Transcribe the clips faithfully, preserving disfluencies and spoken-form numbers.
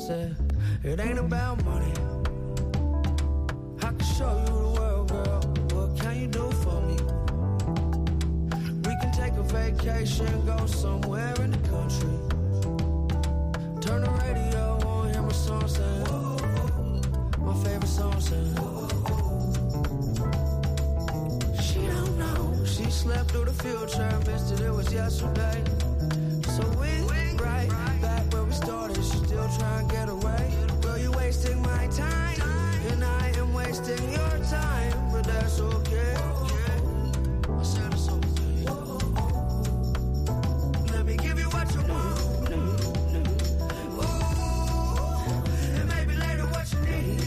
said, it ain't about money. I can show you the world, girl. What can you do for me? We can take a vacation, go somewhere in the country. Turn the radio on, hear my song saying, my favorite song saying. She don't know, she slept through the future, missed it, it was yesterday. So we right back where we started, she still trying to get away. Girl, you wasting my time, and I am wasting your time, but that's okay. I said it's okay. Let me give you what you want. Ooh, and maybe later what you need.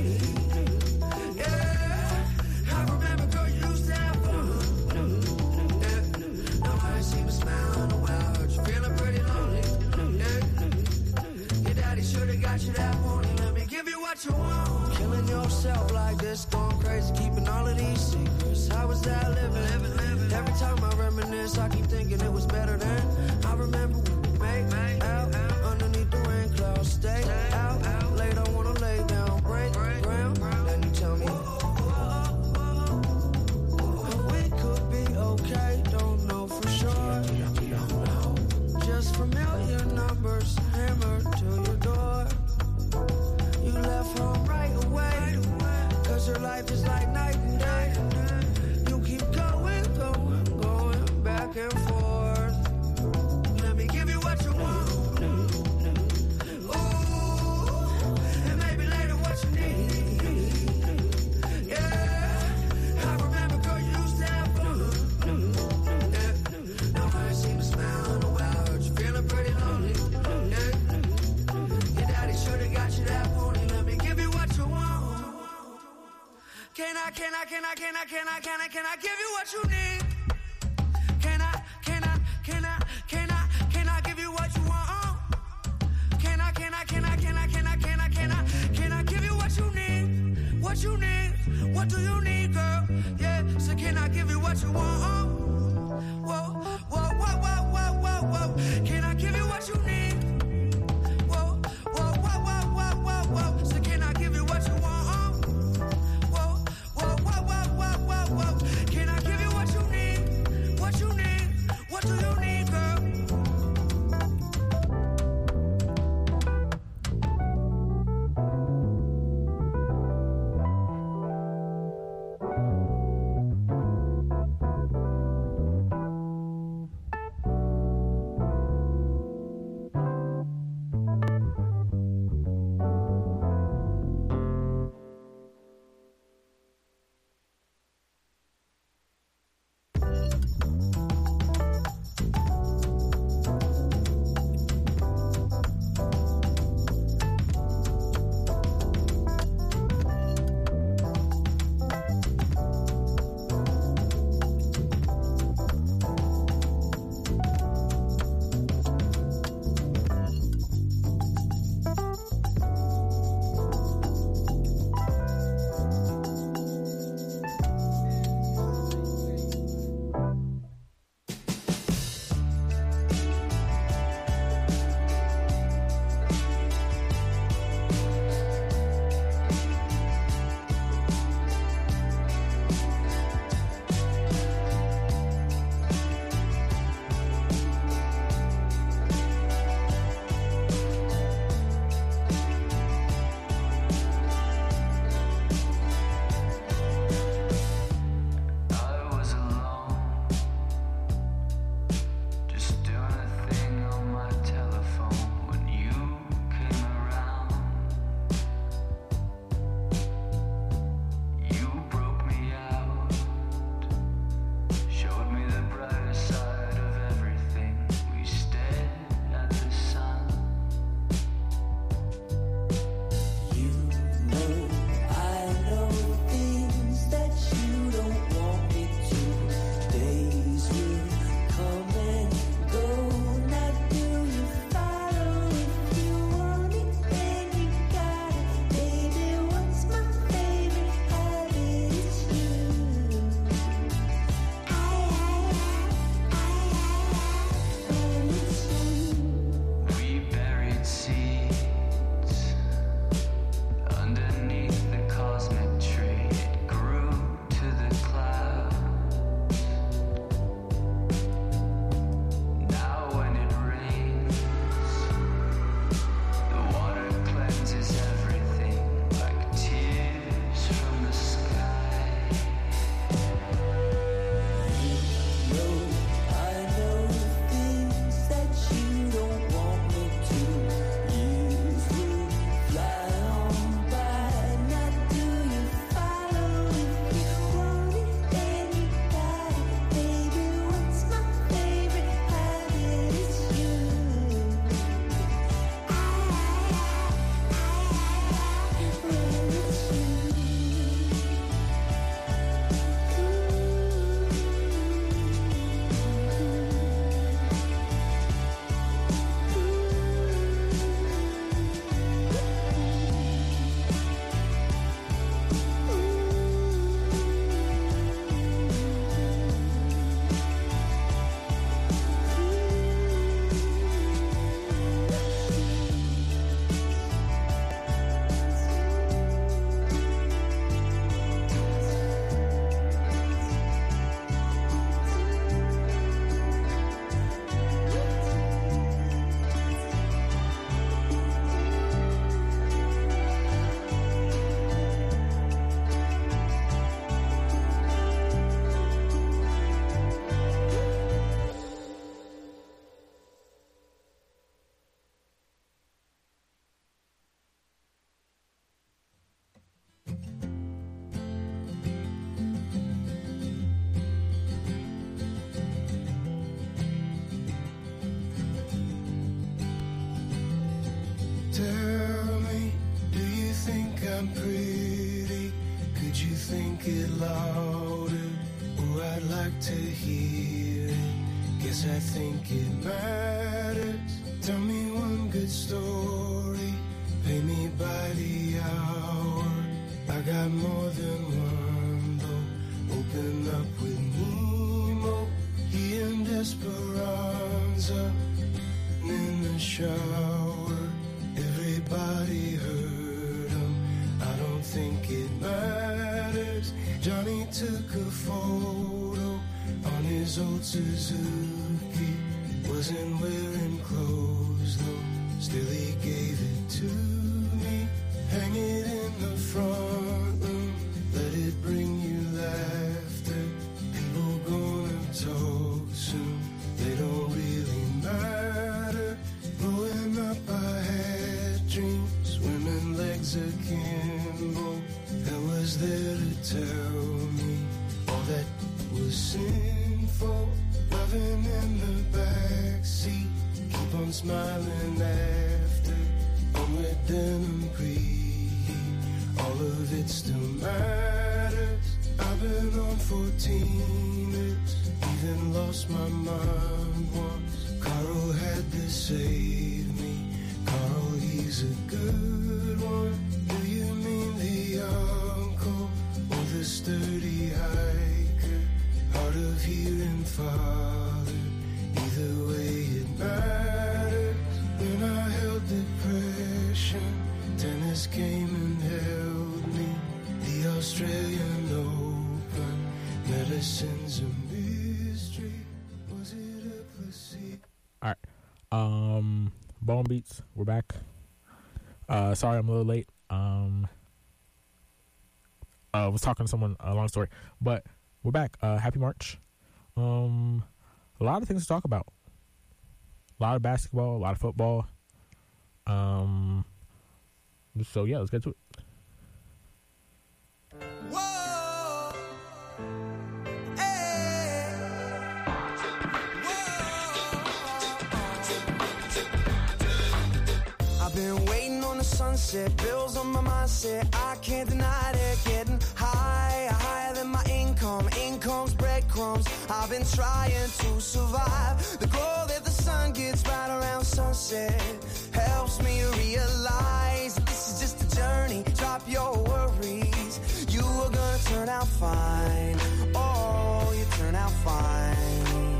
Yeah, I remember, girl, you used to have fun. Yeah, now I ain't seen a smile in a while. Heard you feeling pretty lonely. Yeah, your daddy should've got you that morning. Let me give you what you want. Killing yourself like this, going crazy, keeping all of these secrets. How was that living? living, living. Every time I reminisce, I keep thinking it was better then. I remember we made, made out, out underneath the rain clouds. Stay, stay out, out late, I wanna lay down, break, break ground. Then you tell me, we could be okay, don't know for sure. Just familiar numbers hammered to your door. You left home right away, cause your life is like night and day. You keep going, going, going back and forth. Let me give you what you want. Ooh, and maybe later what you need. Yeah, I remember, girl, you used to have fun. Yeah, now I ain't seen a smile in a while. Heard you feeling pretty lonely. Yeah, your daddy should've got you that morning. Let me give you what you want. Can I, can I, can I, can I, can I, can I, can I give you what you need? Can I, can I, can I, can I, can I give you what you want? Can I, can I, can I, can I, can I, can I, can I, can I give you what you need? What you need? What do you need, girl? Yeah, so can I give you what you want? Whoa, whoa, whoa, whoa, whoa, whoa, whoa. Can I give you what you need? Whoa, whoa, whoa, whoa, whoa, whoa, whoa. So can I give you what you want? Whoa, whoa, whoa, whoa, whoa, whoa, whoa. Can I give you what you need? I'm pretty, could you think it louder? Oh, I'd like to hear it, guess I think it matters. Tell me one good story, pay me by the hour. I got more than one though, open up with Nemo, he and Esperanza, and in the shower, everybody heard him, I don't think it matters. Johnny took a photo on his old Suzuki, wasn't wearing clothes though, still he gave it to me. Hang it in the front room, let it bring you laughter. People gonna talk soon, they don't really matter. Growing up I had dreams, swimming legs akimbo. That was there to tell me all that was sinful. Loving in the backseat, keep on smiling after. On with denim preheat, all of it still matters. I've been on fourteeners, even lost my mind once. Carl had to save me, Carl, he's a good one. Do you mean the uncle or the sturdy hiker? Hard of hearing, father, either way it matters. When I held depression, tennis came and held me. The Australian Open, medicine's a mystery. Was it a placebo? All right. Um, Bone Beats, we're back. Uh, sorry I'm a little late. Um, I uh, was talking to someone, a long story, but we're back. Uh, happy March. Um, a lot of things to talk about. A lot of basketball, a lot of football. Um, so yeah, let's get to it. Whoa, hey, whoa. I've been waiting on the sunset, bills on my mindset. I can't deny it, getting higher, higher than my income. Income's breadcrumbs. I've been trying to survive. The glow that the sun gets right around sunset helps me realize that this is just a journey. Drop your worries, you are gonna turn out fine. Oh, you turn out fine.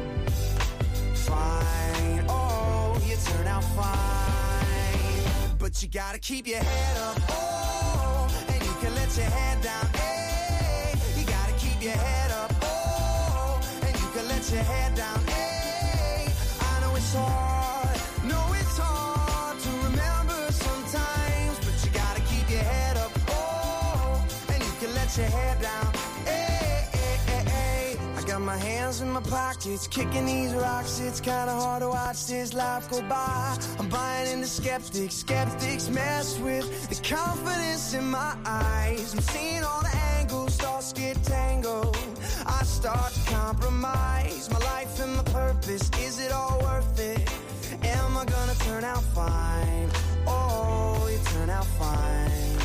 Fine, oh, you turn out fine. But you gotta keep your head up, oh, and you can let your head down, hey. You gotta keep your head up, oh, and you can let your head down, hey. I know it's hard, no it's hard to remember sometimes, but you gotta keep your head up, oh, and you can let your head down, hey, hey, hey, hey. I got my hands in my pockets, kicking these rocks, it's kinda hard to watch this life go by. I'm buying into skeptics, skeptics mess with the confidence in my eyes. I'm seeing all the angles, thoughts get tangled, I start to compromise my life and my purpose. Is it all worth it? Am I gonna turn out fine? Oh, you turn out fine.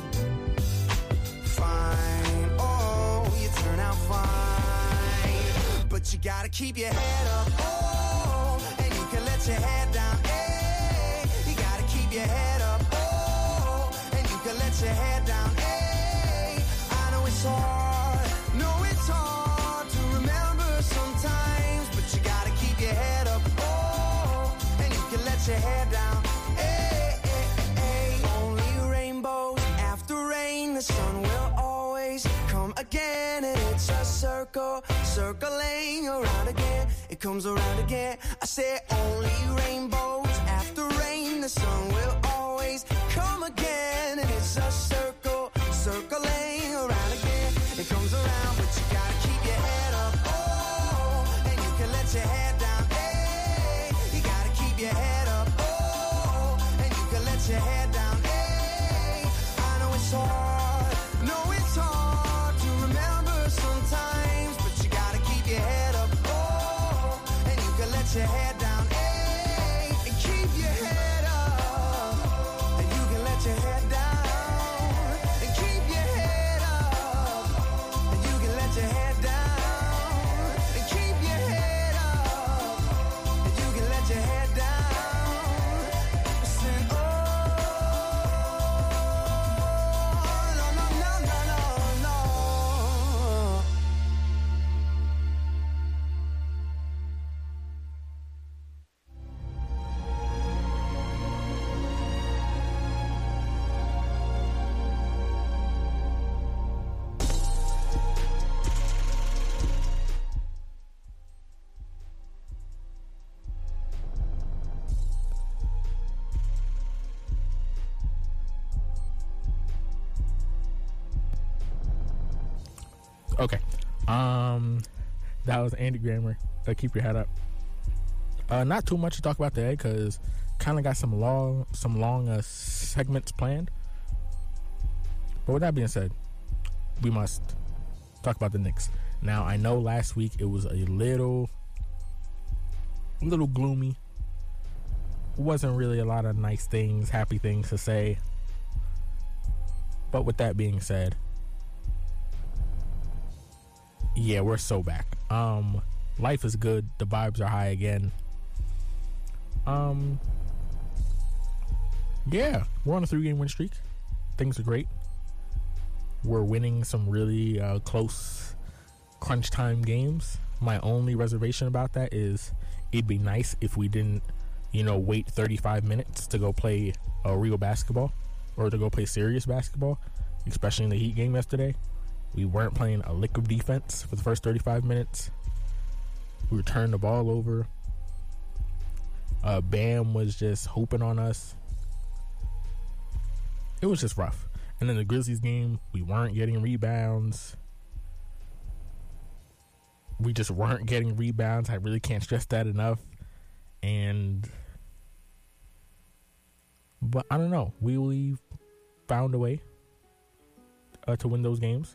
Fine, oh, you turn out fine. But you gotta keep your head up, oh, and you can let your head down, hey. You gotta keep your head up, oh, and you can let your head down, hey. I know it's hard, no it's hard to remember sometimes, but you gotta keep your head up, oh, and you can let your head down, hey, hey, hey, hey. Only rainbows after rain, the sun will always come again, and it's a circle, circling around again, it comes around again. I say only rainbows after rain, the sun will always come again, and it's a circle, circling around again, it comes around, but you gotta keep your head up, oh, and you can let your head down, hey, you gotta keep your head up, oh, and you can let your head down, hey, I know it's hard, no it's hard to remember sometimes, but you gotta keep your head up, oh, and you can let your head down, hey, and keep your head up, and you can let your head down, Okay. Um, that was Andy Grammer. Uh, keep your head up. Uh, not too much to talk about today because kind of got some long, some long uh, segments planned. But with that being said, we must talk about the Knicks. Now, I know last week it was a little, a little gloomy. Wasn't really a lot of nice things, happy things to say. But with that being said, yeah, we're so back. Um, life is good. The vibes are high again. Um, yeah, we're on a three-game win streak. Things are great. We're winning some really uh, close crunch time games. My only reservation about that is it'd be nice if we didn't, you know, wait thirty-five minutes to go play uh, real basketball or to go play serious basketball, especially in the Heat game yesterday. We weren't playing a lick of defense for the first thirty-five minutes. We were turning the ball over. Uh, Bam was just hooping on us. It was just rough. And in the Grizzlies game, we weren't getting rebounds. We just weren't getting rebounds. I really can't stress that enough. And, but I don't know. We, we found a way uh, to win those games.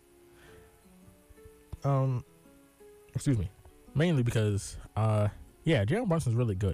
Um, excuse me. Mainly because, uh, yeah, Jalen Brunson's really good.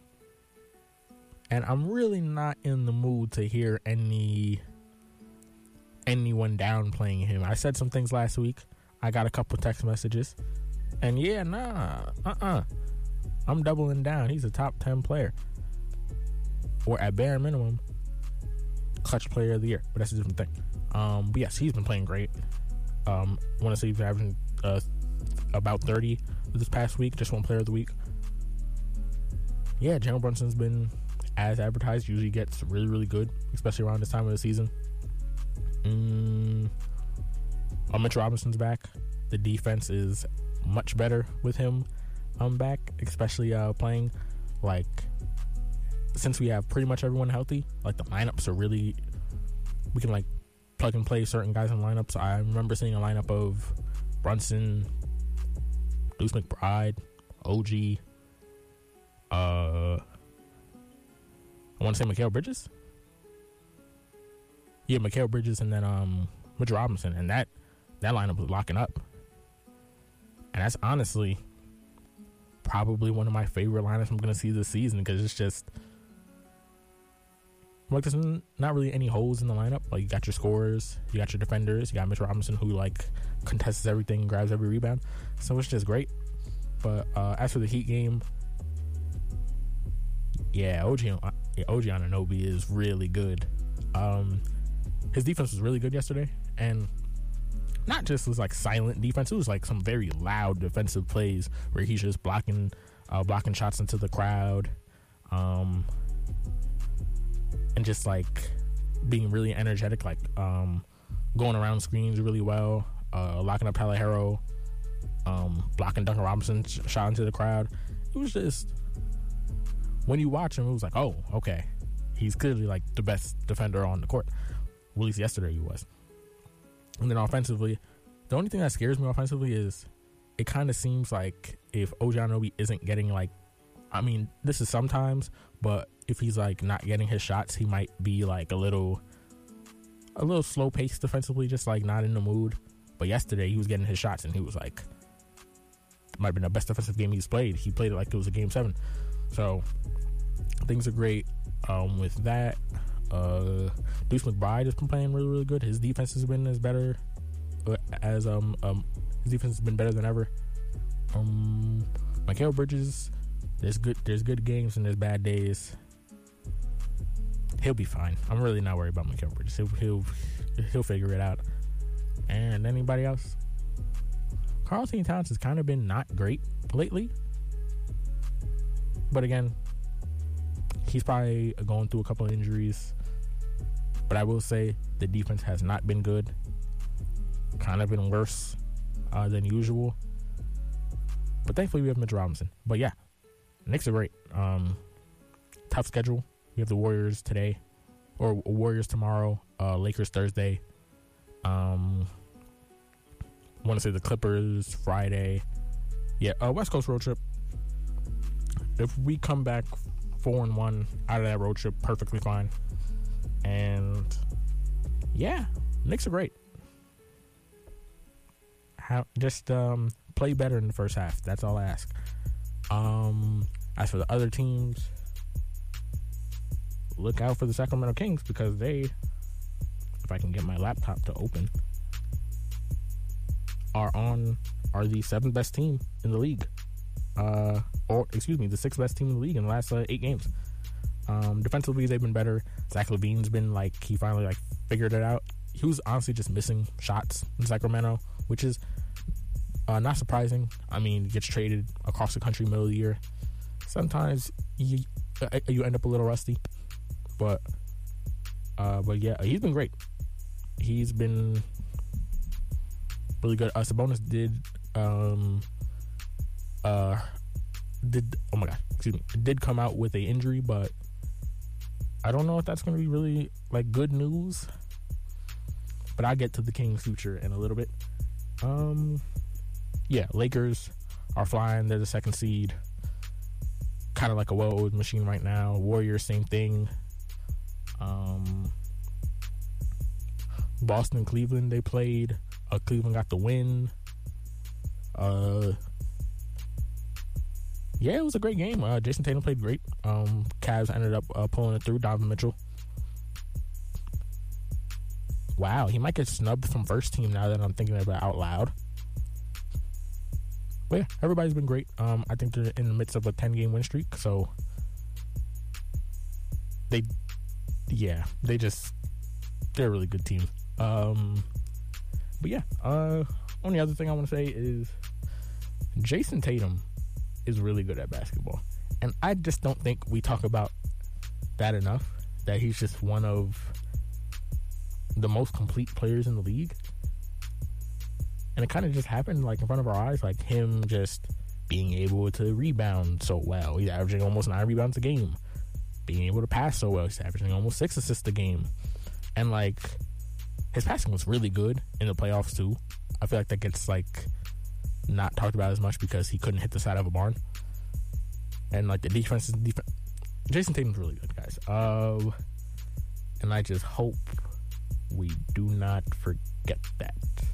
And I'm really not in the mood to hear any anyone downplaying him. I said some things last week. I got a couple text messages. And yeah, nah, uh-uh. I'm doubling down. He's a top ten player. Or at bare minimum, clutch player of the year. But that's a different thing. Um, but yes, he's been playing great. Um, I want to say he's having uh, about thirty this past week. Just one player of the week. Yeah, Jalen Brunson's been, as advertised, usually gets really, really good, especially around this time of the season. Mm, oh, Mitch Robinson's back. The defense is much better with him um, back, especially uh, playing, like, since we have pretty much everyone healthy, like, the lineups are really, we can, like, plug and play certain guys in lineups. I remember seeing a lineup of Brunson, Deuce McBride, O G, uh, I want to say Mikal Bridges. Yeah, Mikal Bridges and then um, Mitch Robinson. And that, that lineup was locking up. And that's honestly probably one of my favorite lineups I'm going to see this season because it's just, like, there's not really any holes in the lineup. Like, you got your scorers, you got your defenders, you got Mitch Robinson who, like, contests everything, grabs every rebound. So it's just great. But uh, as for the Heat game, yeah, O G, yeah, O G Anunoby is really good. Um, his defense was really good yesterday, and not just was like silent defense. It was like some very loud defensive plays where he's just blocking, uh, blocking shots into the crowd, um, and just like being really energetic, like um, going around screens really well, uh, locking up Tyler Herro, um, blocking Duncan Robinson's shot into the crowd. It was just, when you watch him, it was like, oh, okay, he's clearly like the best defender on the court. Well, at least yesterday he was. And then offensively, the only thing that scares me offensively is it kind of seems like if O G Anunoby isn't getting, like, I mean, this is sometimes, but if he's like not getting his shots, he might be like a little, a little slow paced defensively, just like not in the mood. But yesterday he was getting his shots and he was like, might have been the best defensive game he's played. He played it like it was a game seven. So things are great um, with that. Uh, Deuce McBride has been playing really, really good. His defense has been as better as um um his defense has been better than ever. Um, Mikal Bridges, there's good there's good games and there's bad days. He'll be fine. I'm really not worried about Mikal Bridges. He'll he'll he'll figure it out. And anybody else? Karl-Anthony Towns has kind of been not great lately, but again, he's probably going through a couple of injuries. But I will say the defense has not been good. Kind of been worse uh, than usual. But thankfully we have Mitch Robinson. But yeah, Knicks are great. Um, tough schedule. We have the Warriors today, or Warriors tomorrow. Uh, Lakers Thursday. Um, want to say the Clippers Friday. Yeah, uh, West Coast road trip. If we come back four and one out of that road trip, perfectly fine. And yeah, Knicks are great. How just um, play better in the first half. That's all I ask. Um, as for the other teams, look out for the Sacramento Kings because they, if I can get my laptop to open, are on are the seventh best team in the league. Uh, or excuse me, the sixth best team in the league in the last uh, eight games. Um, defensively, they've been better. Zach LaVine's been like he finally like figured it out. He was honestly just missing shots in Sacramento, which is uh, not surprising. I mean, he gets traded across the country middle of the year. Sometimes you uh, you end up a little rusty, but uh, but yeah, he's been great. He's been really good. Uh, Sabonis did um uh did oh my god excuse me did come out with a injury, but I don't know if that's going to be really like good news. But I'll get to the Kings' future in a little bit. Um, yeah, Lakers are flying. They're the second seed. Kind of like a well-oiled machine right now. Warriors, same thing. Um, Boston, Cleveland, they played. Uh, Cleveland got the win. Uh, yeah, it was a great game. Uh, Jason Tatum played great. Um, Cavs ended up uh, pulling it through. Donovan Mitchell. Wow, he might get snubbed from first team now that I'm thinking about it out loud. But yeah, everybody's been great. Um, I think they're in the midst of a ten-game win streak, so they, yeah, they just, they're a really good team. Um, but yeah, uh, only other thing I want to say is Jason Tatum is really good at basketball. And I just don't think we talk about that enough, that he's just one of the most complete players in the league. And it kind of just happened like in front of our eyes, like him just being able to rebound so well. He's averaging almost nine rebounds a game. Being able to pass so well. He's averaging almost six assists a game. And like his passing was really good in the playoffs too. I feel like that gets like not talked about as much because he couldn't hit the side of a barn. And like the defense is defense. Jason Tatum's really good, guys. Uh, and I just hope we do not forget that.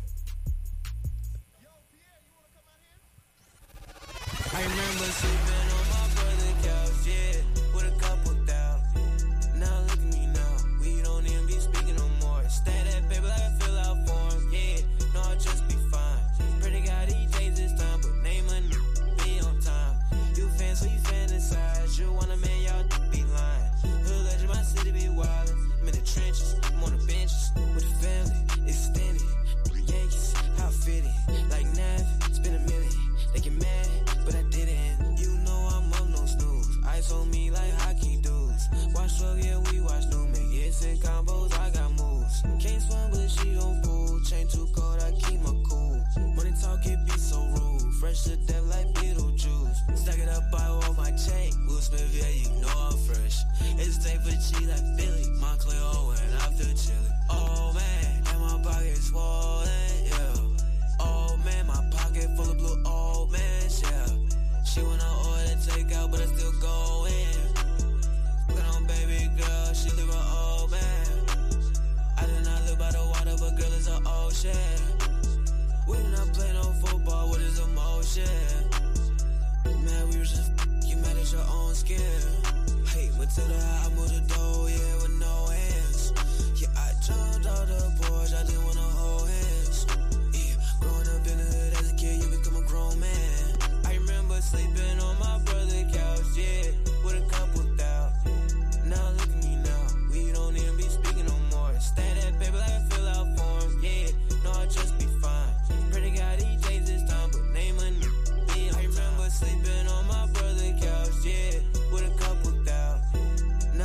I remember sleeping on my brother's couch, yeah, with a couple thousand. Now look at me now, we don't even be speaking no more. Stay that baby like I fill out forms, yeah, no, I'll just be fine. Pretty God, he takes his time, but name a n- be on time. You fan, so you fantasize, you want a man, y'all be lying. Hood legend, my city be wildin', I'm in the trenches, I'm on the benches, with the family, extended. Yankees, how fitting, like Nav, spend a million, they get mad. But I didn't. You know I'm up, no snooze. Ice on me like hockey dudes. Watch show, yeah, we watch no make hits and combos. I got moves. Can't swim, but she on pool. Chain too cold, I keep my cool. Money talk, it be so rude. Fresh to death like Beetlejuice. Stack it up, I want my chain. Will Smith, yeah, you know I'm fresh. It's day for cheese like Philly. Montclair, oh, and I feel chilly. Oh man, and my pocket swollen, yeah. Oh man, my pocket full of blue. Oh man, yeah. She wanna order takeout, but I still go in. Put on baby girl, she live an old man. I do not live by the water, but girl is an ocean. We do not play no football, what is emotion? Man, we was just you mad at your own skin. Hey, Matilda, I moved the door, yeah, with no hands. Yeah, I jumped out the porch, I didn't wanna hold hands. Yeah, growing up in the hood as a kid, you become a grown man. I remember sleeping on my brother's couch, yeah, with a couple thousand. Now look at me now, we don't even be speaking no more. Stay that baby like I fill out forms, yeah, no, I'll just be fine. Pretty God, he takes his time, but name a n- I remember sleeping on my brother's couch, yeah, with a couple thousand.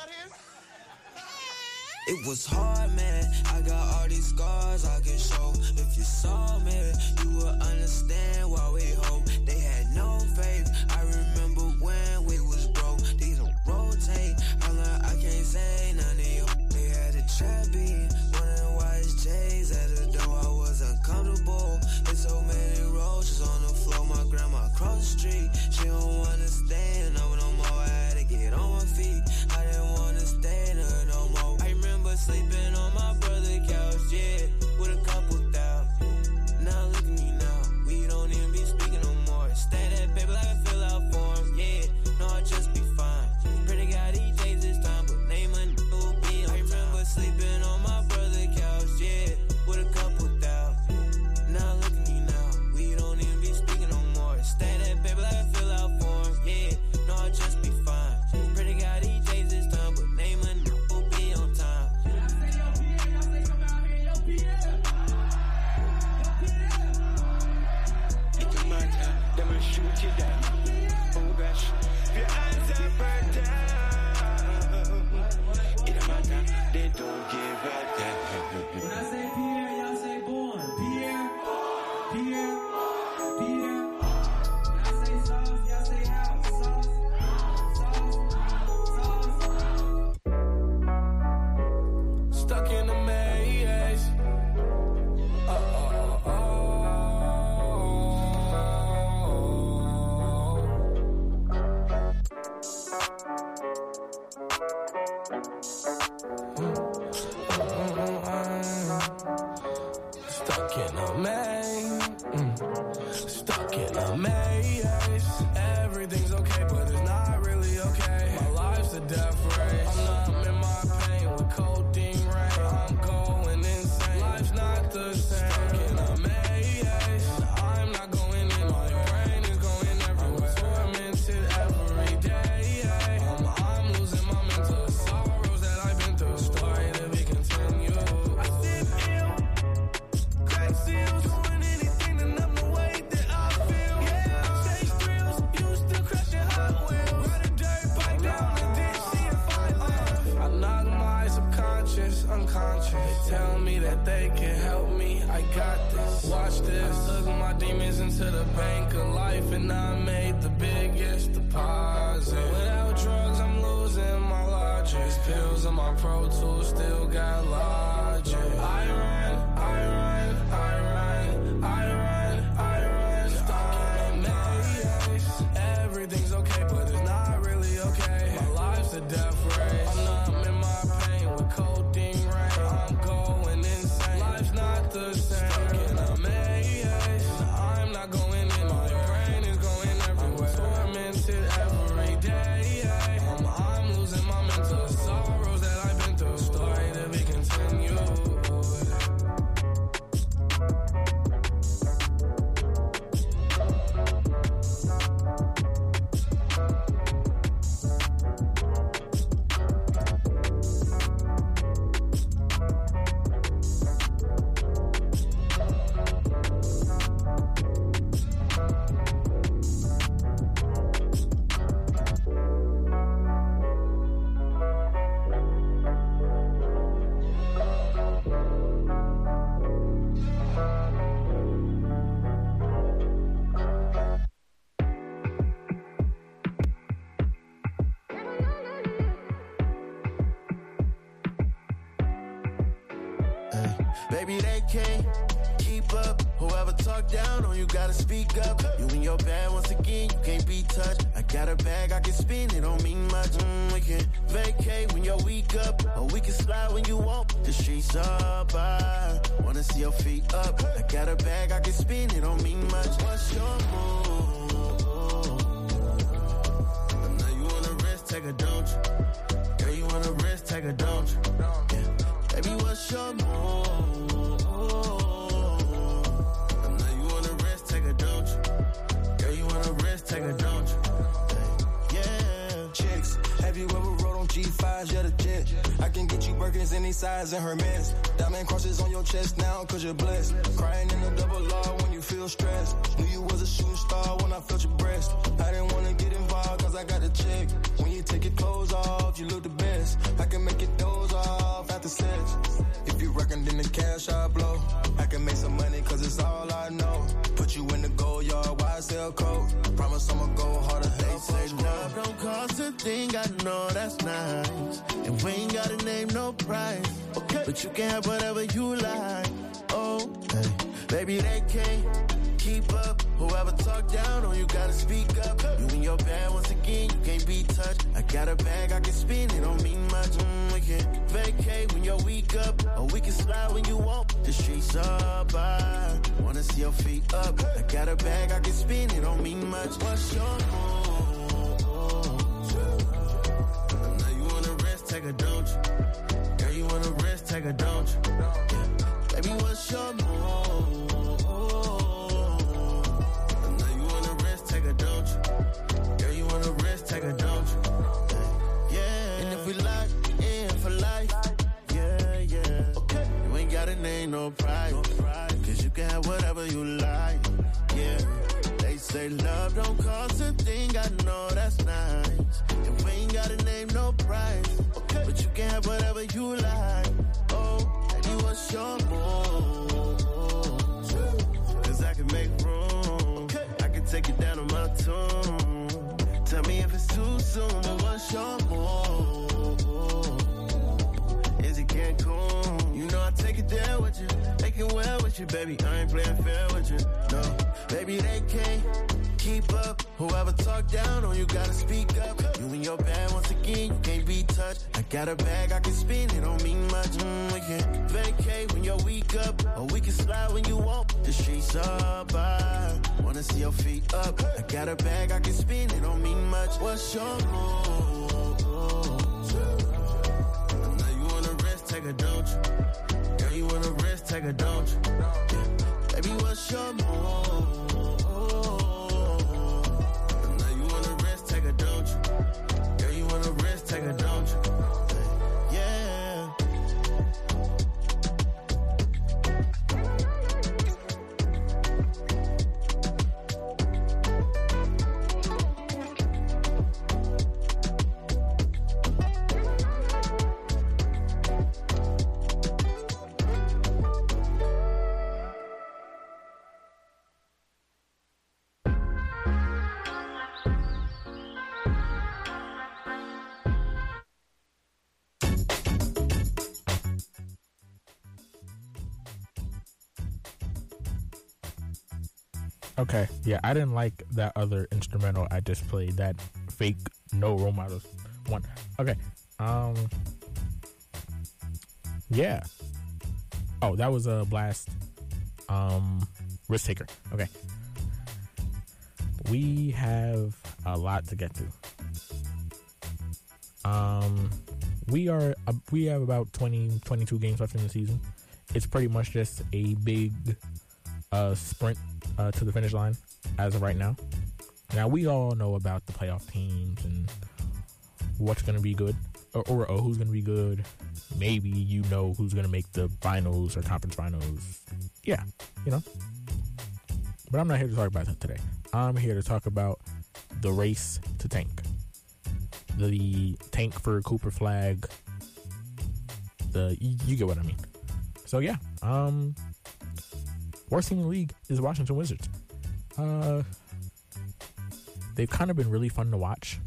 It was hard, man. I got all these scars I can show. If you saw me, you would understand why we hope. They had no faith. I remember when we was broke. These don't rotate. I learned I can't say none of you. They had a trap beat. One of the white J's at the door. I was uncomfortable. There's so many roaches on the floor. My grandma crossed the street. She don't understand no, no more. I had to get on my feet. I didn't wanna stay there no more. I remember sleeping on my brother's couch, yeah, with a couple thousand. Now look at me now, we don't even be speaking no more. Stay that baby like I fill out for him, yeah, no, I just be fine. Pray to God he takes his time, but name a n***a will be on I remember time. Sleeping on my brother's couch, yeah, with a couple thousand. Now look at me now, we don't even be speaking no more. Stay that baby like I fill out for him, yeah, no, I just be fine. Pray to God he takes his time, but name a n***a will be on time. Them will shoot you down. Oh gosh, if your eyes are burnt down, it don't matter, they don't give a damn. When I say Pierre, y'all say born. Pierre, Pierre, Pierre. When I say sauce, y'all say house. Sauce, sauce, sauce. Stuck in the maze. Uh oh, oh. Stuck in a maze, mm. Stuck in a maze. Everything's okay, but it's not really okay. My life's a death race. I'm numb in my pain with codeine rain. I'm going insane. Life's not the same. Stuck in a maze. I'm not going in. My brain is going everywhere. Tormented every day. I'm, I'm losing my mental sorrows that I've been through. Story to be continued. I sit ill. Crack seals, doing anything to numb the way that I feel. Yeah, chase thrills, used to crashing Hot Wheels. Ride a dirt bike down the ditch, see if I live. I knock my subconscious, unconscious. They tell me that they can help me, I got this. Watch this, I took my demons into the bank of life and I made the biggest deposit. Without drugs, I'm losing my logic. These pills on my Pro Tools still got logic. I run, I run, I run, I run, I run. Stuck in a maze. Everything's okay, but it's not really okay. My life's a death race. I'm numb in my pain with codeine rain. I'm going insane. Life's not the same. Stuck in a maze. I'm not going in. My brain is going everywhere. Tormented every day. I'm, I'm losing my mental sorrows that I've been through. Story to be continued. Baby, they can't keep up. Whoever talk down on you gotta speak up. You in your bag once again, you can't be touched. I got a bag, I can spin, it don't mean much. Mm, we can vacate when you're weak up, or we can slide when you want. The streets up, I wanna see your feet up. I got a bag, I can spin, it don't mean much. What's your move? I know you wanna risk, take a don't you? Girl, you wanna risk, take a don't you? Yeah. Baby, what's your move? I know you wanna risk, take a don't you? Girl, you wanna risk, take a don't you? Yeah. Chicks, have you ever rode on G fives? Yeah, the jet. I can get you Birkins any size in her mess. Diamond crosses on your chest now, cause you're blessed. Crying in a double R when you feel stressed. Knew you was a shooting star when I felt your breast. I didn't wanna get involved cause I got the check. When you take your clothes off, you look the best. real cold. Promise I'ma go harder. They say love don't cost a thing, I know that's nice. And we ain't gotta name no price. Okay. But you can have whatever you like. Oh, hey. Baby, they can't keep up. Whoever talk down on you gotta speak up. You in your bag once again, you can't be touched. I got a bag, I can spin, it don't mean much. Mm, we can vacate when you're weak up, or we can slide when you want. The streets up, I wanna see your feet up. I got a bag, I can spin, it don't mean much. What's your move? I know you wanna risk, take a don't you? Girl, you wanna risk, take a don't you? Yeah. Baby, what's your move? Take a don't you? Yeah. And if we lock in for life, yeah, yeah. Okay. You ain't gotta name no price. No price. Cause you can have whatever you like. Yeah. They say love don't cost a thing. I know that's nice. And we ain't gotta name no price. Okay. But you can have whatever you like. Oh, baby, what's your move? Cause I can make room. Okay. I can take you down on my tune. Tell me if it's too soon, but what's your move? Is it Cancun? You know I take it there with you, make it well with you, baby. I ain't playing fair with you, no. Baby, they can't keep up. Whoever talk down on you gotta speak up. You in your bag once again, you can't be touched. I got a bag, I can spin, it don't mean much. Mm, we can vacate when you're weak up, or we can slide when you want. The streets up, I wanna see your feet up. I got a bag, I can spin, it don't mean much. What's your move? I know you wanna risk, take a don't you? Girl, you wanna risk, take a don't you? Yeah. Baby, what's your move? Take a don't you? Girl, you wanna risk, take a don't you? Yeah. Okay, yeah, I didn't like that other instrumental I just played, that fake no role models one. Okay, um, yeah. Oh, that was a blast. Um, Risk Taker. Okay, we have a lot to get to. Um, we are uh, we have about twenty, twenty-two games left in the season. It's pretty much just a big uh sprint Uh, to the finish line as of right now. Now, we all know about the playoff teams and what's going to be good, or, or, or who's going to be good. Maybe you know who's going to make the finals or conference finals. Yeah, you know. But I'm not here to talk about that today. I'm here to talk about the race to tank. The tank for Cooper Flag. The you, you get what I mean. So yeah, um. worst team in the league is the Washington Wizards. Uh, they've kind of been really fun to watch.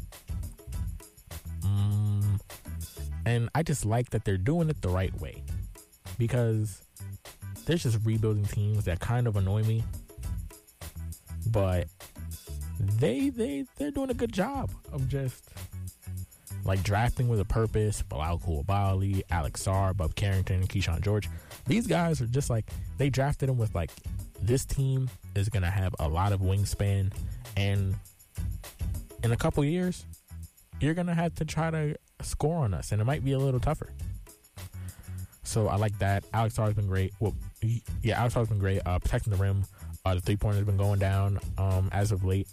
Um, and I just like that they're doing it the right way. Because there's just rebuilding teams that kind of annoy me. But they, they, they're doing a good job of just like drafting with a purpose. Bilal Coulibaly, Alex Sarr, Bub Carrington, Keyshawn George. These guys are just like, they drafted them with like, this team is going to have a lot of wingspan, and in a couple years, you're going to have to try to score on us, and it might be a little tougher. So I like that. Alex Sarr has been great. Well, he, yeah, Alex Sarr has been great. Uh, protecting the rim. Uh, the three-pointer has been going down um, as of late.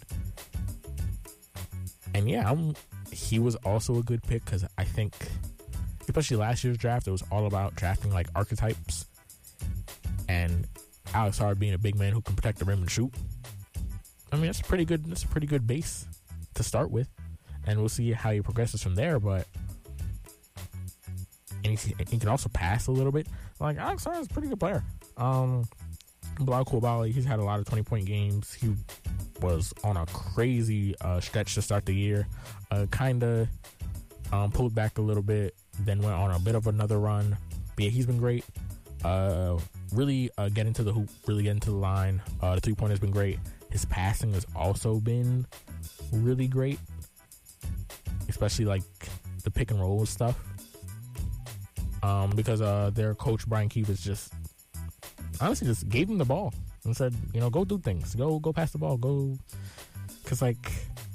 And yeah, I'm, he was also a good pick because I think, especially last year's draft, it was all about drafting like archetypes. And Alex Sarr being a big man who can protect the rim and shoot. I mean, that's a pretty good. That's a pretty good base to start with, and we'll see how he progresses from there. But and he, he can also pass a little bit. Like Alex Sarr is a pretty good player. Um, Bilal Coulibaly, he's had a lot of twenty point games. He was on a crazy uh, stretch to start the year. Uh, kind of um, pulled back a little bit, then went on a bit of another run. But yeah, he's been great. Uh, really uh, getting to the hoop, really getting to the line. Uh, the three-pointer has been great. His passing has also been really great, especially like the pick and roll stuff. Um, because uh, their coach Brian Keefe is just honestly just gave him the ball and said, you know, go do things, go go pass the ball, go. Because like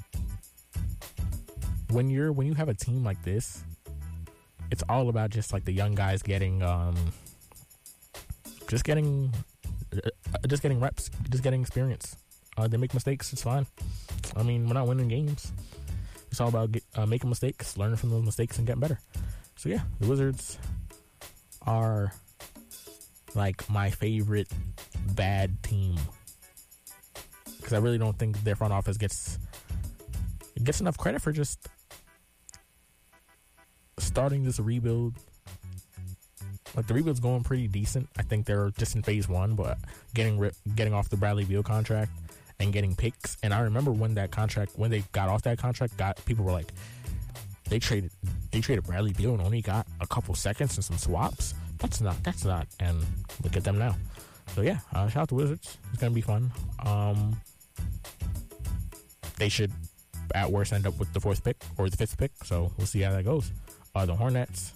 when you're when you have a team like this, it's all about just like the young guys getting um, just getting uh, just getting reps, just getting experience. Uh, they make mistakes, it's fine. I mean, we're not winning games. It's all about get, uh, making mistakes, learning from those mistakes, and getting better. So yeah, the Wizards are like my favorite bad team, because I really don't think their front office gets gets enough credit for just starting this rebuild. Like the rebuild's going pretty decent. I think they're just in phase one, but getting ri- getting off the Bradley Beal contract and getting picks. And I remember when that contract, when they got off that contract, got people were like, they traded they traded Bradley Beal and only got a couple seconds and some swaps. That's not that's not. And look at them now. So yeah, uh, shout out to Wizards. It's gonna be fun. Um, they should at worst end up with the fourth pick or the fifth pick. So we'll see how that goes. Uh, the Hornets.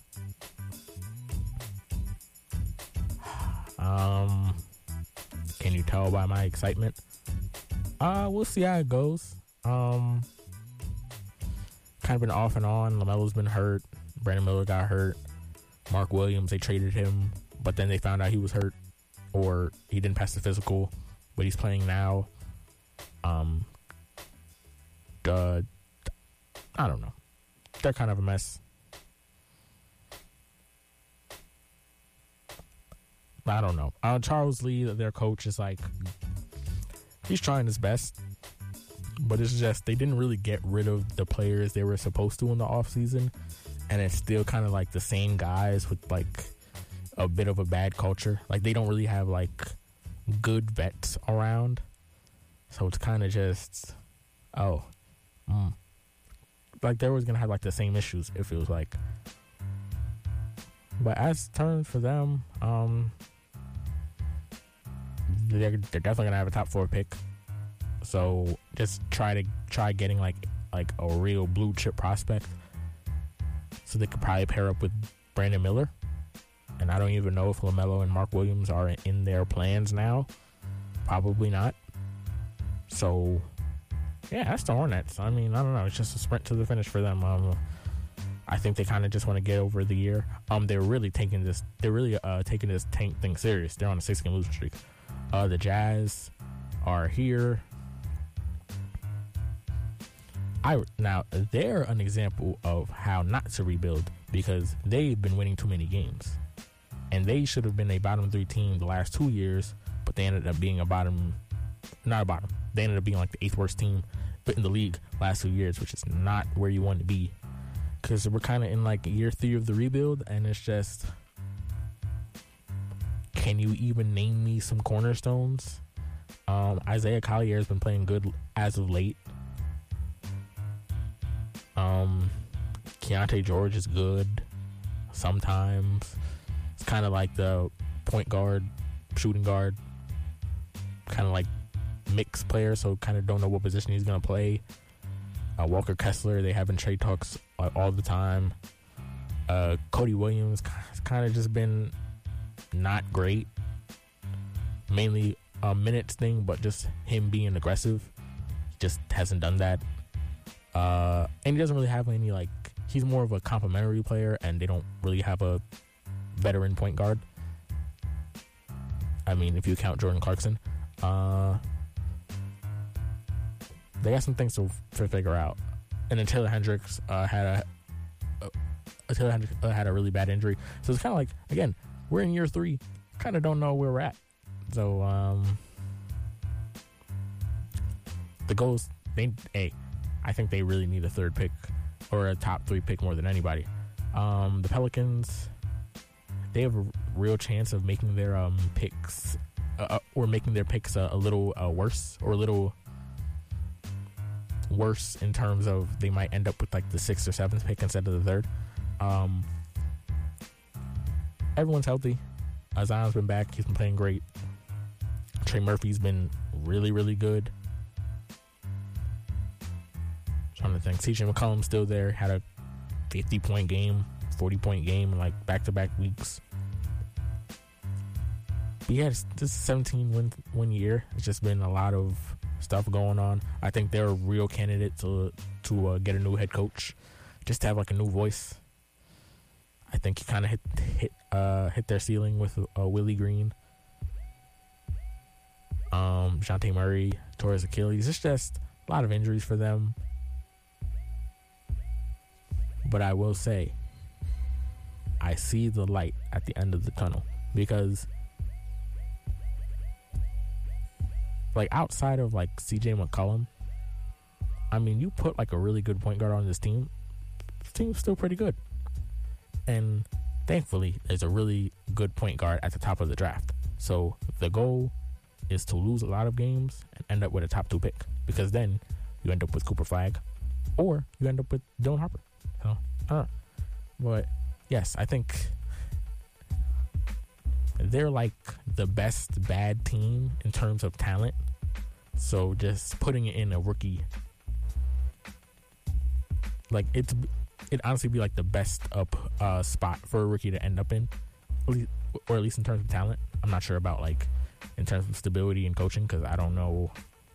Um, can you tell by my excitement? Uh, we'll see how it goes. Um, kind of been off and on. LaMelo's been hurt. Brandon Miller got hurt. Mark Williams, they traded him, but then they found out he was hurt, or he didn't pass the physical, but he's playing now. Um, uh, I don't know. They're kind of a mess. I don't know. Uh, Charles Lee, their coach, is like, he's trying his best, but it's just they didn't really get rid of the players they were supposed to in the offseason, and it's still kind of like the same guys with like a bit of a bad culture. Like they don't really have like good vets around, so it's kind of just oh, mm. like they was gonna have like the same issues if it was like. But as turns for them, um, they're, they're definitely gonna have a top four pick. So just try to try getting like like a real blue chip prospect, so they could probably pair up with Brandon Miller. And I don't even know if LaMelo and Mark Williams are in their plans now. Probably not. So yeah, that's the Hornets. I mean, I don't know. It's just a sprint to the finish for them. Um, I think they kind of just want to get over the year. Um, they're really taking this. They're really uh taking this tank thing serious. They're on a six-game losing streak. Uh, the Jazz are here. I now they're an example of how not to rebuild, because they've been winning too many games, and they should have been a bottom three team the last two years, but they ended up being a bottom, not a bottom. They ended up being like the eighth worst team in the league last two years, which is not where you want to be. Because we're kind of in like year three of the rebuild, and it's just, can you even name me some cornerstones? Um, Isaiah Collier has been playing good as of late. Um, Keontae George is good sometimes. It's kind of like the point guard, shooting guard, kind of like mixed player, so kind of don't know what position he's going to play. Uh, Walker Kessler, they have in trade talks uh, all the time. Uh, Cody Williams has kind of just been not great. Mainly a minutes thing, but just him being aggressive. He just hasn't done that. Uh, and he doesn't really have any, like, he's more of a complimentary player, and they don't really have a veteran point guard. I mean, if you count Jordan Clarkson. Uh... They got some things to, to figure out. And then Taylor Hendricks uh, had a, a Taylor Hendricks uh, had a really bad injury. So it's kind of like, again, we're in year three. Kind of don't know where we're at. So um, the goals, they, hey, I think they really need a third pick or a top three pick more than anybody. Um, the Pelicans, they have a real chance of making their um, picks uh, or making their picks uh, a little uh, worse or a little. worse in terms of they might end up with like the sixth or seventh pick instead of the third. Um, everyone's healthy. Uh, Zion's been back. He's been playing great. Trey Murphy's been really, really good. Trying to think. C J McCollum's still there. Had a fifty-point game, forty-point game in like back-to-back weeks. But yeah, this is a seventeen win, win year. It's just been a lot of stuff going on. I think they're a real candidate to to uh, get a new head coach, just to have like a new voice. I think he kind of hit hit uh, hit their ceiling with uh, Willie Green, um, Dejounte Murray, tore his Achilles. It's just a lot of injuries for them. But I will say, I see the light at the end of the tunnel, because like outside of like C J McCollum, I mean, you put like a really good point guard on this team, this team's still pretty good. And thankfully, there's a really good point guard at the top of the draft. So the goal is to lose a lot of games and end up with a top two pick, because then you end up with Cooper Flagg, or you end up with Dylan Harper. So, I don't know. But yes, I think they're like the best bad team in terms of talent. So just putting it in a rookie, like it's it honestly be like the best up uh, spot for a rookie to end up in, at least, or at least in terms of talent. I'm not sure about like in terms of stability and coaching, because I don't know.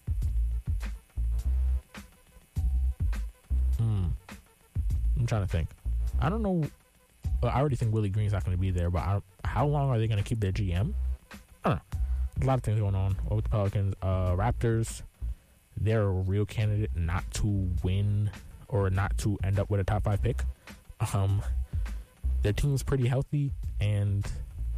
Hmm. I'm trying to think. I don't know. Well, I already think Willie Green's not going to be there, but I, how long are they going to keep their G M? I don't know. A lot of things going on with the Pelicans. Uh, Raptors, they're a real candidate not to win or not to end up with a top five pick. Um, their team's pretty healthy, and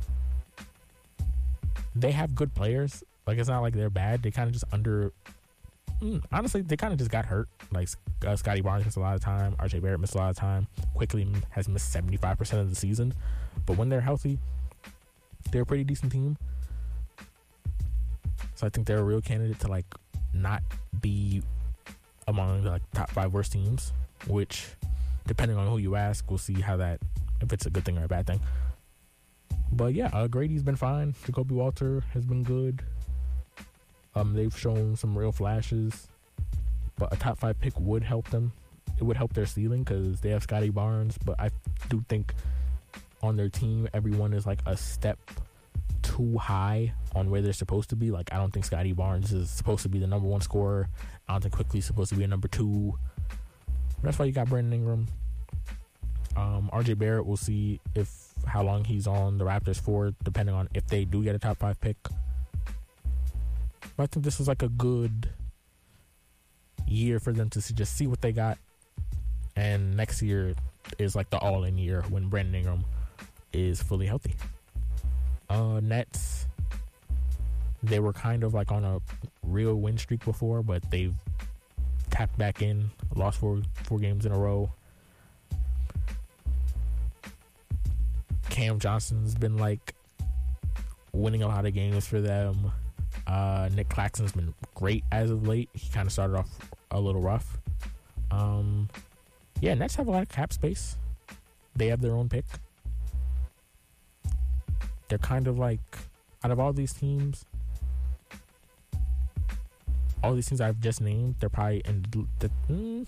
they have good players. Like, it's not like they're bad. They kind of just under... Mm, honestly, they kind of just got hurt. Like, uh, Scotty Barnes missed a lot of time. R J Barrett missed a lot of time. Quickly has missed seventy-five percent of the season. But when they're healthy, they're a pretty decent team. So I think they're a real candidate to, like, not be among the like, top five worst teams, which, depending on who you ask, we'll see how that, if it's a good thing or a bad thing. But yeah, uh, Grady's been fine. Jacoby Walter has been good. Um, they've shown some real flashes, but a top five pick would help them. It would help their ceiling because they have Scotty Barnes, but I do think on their team, everyone is like a step too high on where they're supposed to be. Like, I don't think Scotty Barnes is supposed to be the number one scorer. I don't think Quickly's supposed to be a number two. That's why you got Brandon Ingram. Um, R J Barrett, we'll see if how long he's on the Raptors for, depending on if they do get a top five pick. But I think this is like a good year for them to see, just see what they got. And next year is like the all-in year when Brandon Ingram is fully healthy. Uh, Nets, they were kind of like on a real win streak before, but they've tapped back in, lost four four games in a row. Cam Johnson's been like winning a lot of games for them. Uh, Nick Claxton's been great as of late. He kind of started off a little rough. Um, yeah, Nets have a lot of cap space. They have their own pick. They're kind of like, out of all these teams, all these teams I've just named, they're probably in the mm,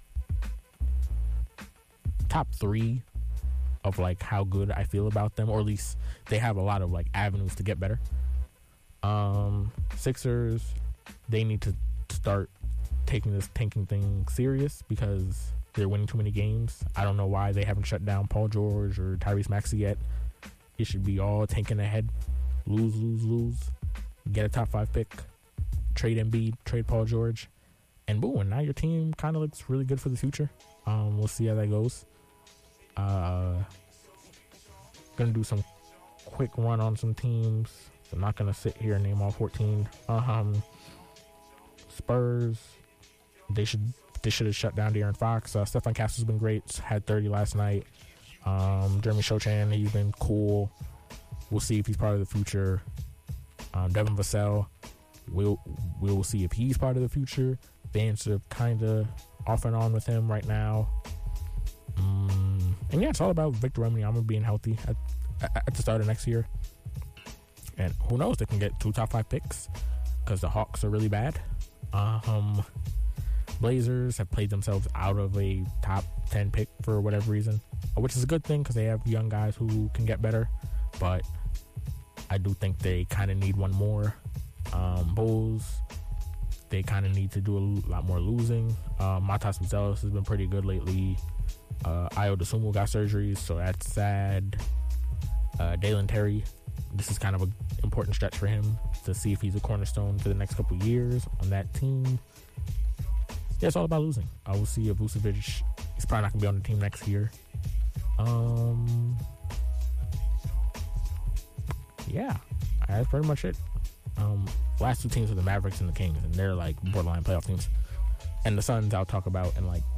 top three of like how good I feel about them, or at least they have a lot of like avenues to get better. Um, Sixers, they need to start taking this tanking thing serious because they're winning too many games. I don't know why they haven't shut down Paul George or Tyrese Maxey yet. It should be all tanking ahead. Lose, lose, lose. Get a top five pick. Trade Embiid, trade Paul George. And boom, and now your team kind of looks really good for the future. Um, we'll see how that goes. Uh, gonna do some quick run on some teams. I'm not gonna sit here and name all fourteen. Um, Spurs, they should they should have shut down De'Aaron Fox. Uh, Stefan Castle's been great. Had thirty last night. Um, Jeremy Sochan, he's been cool. We'll see if he's part of the future. Um, Devin Vassell, we'll we'll see if he's part of the future. Fans are kind of off and on with him right now. Um, and yeah, it's all about Victor Wembanyama being healthy at, at, at the start of next year. And who knows, they can get two top five picks because the Hawks are really bad. Um, Blazers have played themselves out of a top ten pick for whatever reason, which is a good thing because they have young guys who can get better. But I do think they kind of need one more. Um, Bulls, they kind of need to do a lot more losing. Uh, Matas Buzelis has been pretty good lately. Uh, Ayo Dosunmu got surgeries, so that's sad. Uh, Dalen Terry, this is kind of an important stretch for him to see if he's a cornerstone for the next couple years on that team. Yeah, it's all about losing. I will see if Vucevic, he's probably not going to be on the team next year. Um, yeah, that's pretty much it. Um, last two teams are the Mavericks and the Kings, and they're like borderline playoff teams. And the Suns I'll talk about in like